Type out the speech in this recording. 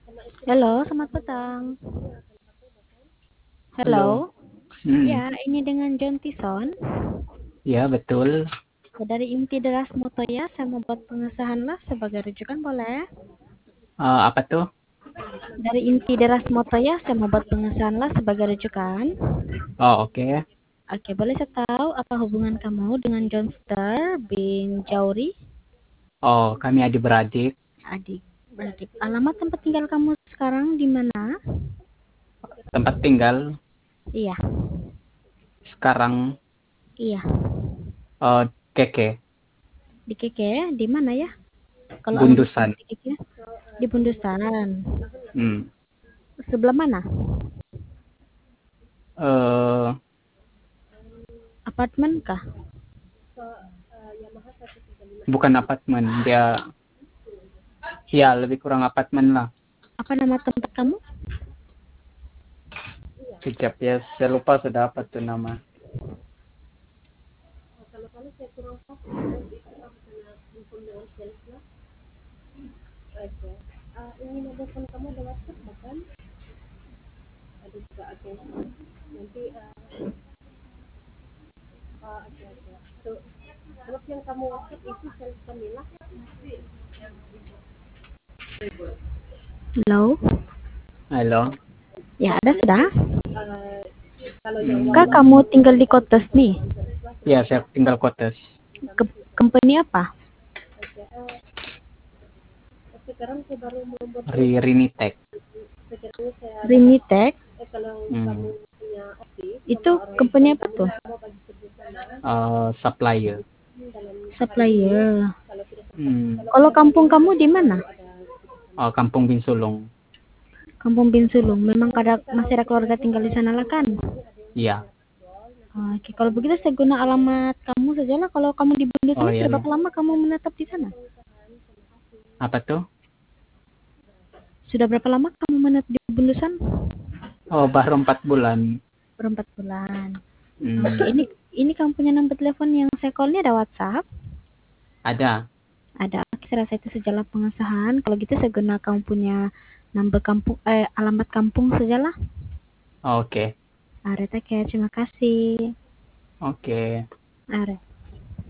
Halo, selamat petang. Halo. Halo. Ya, ini dengan John Tison. Ya, betul. Dari Inti Deras Motoya, saya membuat pengesahan lah sebagai rujukan, boleh? Apa tuh? Dari Inti Deras Motoya, saya membuat pengesahan lah sebagai rujukan. Oh, oke. Oke, boleh saya tahu apa hubungan kamu dengan John Star bin Jauri? Oh, kami adik-beradik. Adik, beradik. Alamat tempat tinggal kamu sekarang di mana? Tempat tinggal Iya, sekarang iya. Keke, Di Keke, di mana ya? Kalau alamat kamu Bundusan. di Keke, di Bundusan. Hmm. Sebelah mana? Eh, Apartemen kah? bukan apartemen. Dia, ya lebih kurang apartemen lah. Apa nama tempat kamu? Kejap ya, saya lupa sudah apa tuh nama. Halo? Halo. Ya, ada sudah. Hmm. Kak, kamu tinggal di Kotes nih? Ya, saya tinggal Kotes. Company apa? Rinitek. Rinitek. Hmm. Itu company apa tuh? Supplier. Supplier. Hmm. Kalau kampung kamu di mana? Kampung Binsulung. Kampung Binsulung. Memang masih ada keluarga tinggal di sana lah kan? Iya. Oke, kalau begitu saya guna alamat kamu sajalah. Kalau kamu di Bundusan Oh, sudah ya. berapa lama kamu menetap di sana? Apa tuh? Sudah berapa lama kamu menetap di Bundusan? Oh, baru 4 bulan. Berempat bulan. Hmm. Oke, ini kamu punya nomor telepon yang saya call-nya ada WhatsApp? Ada. Ada. Saya rasa itu sejalan pengesahan. Kalau gitu saya guna kamu punya nomor kampung, alamat kampung sajalah. Oke. Are, terima kasih. Oke. Are.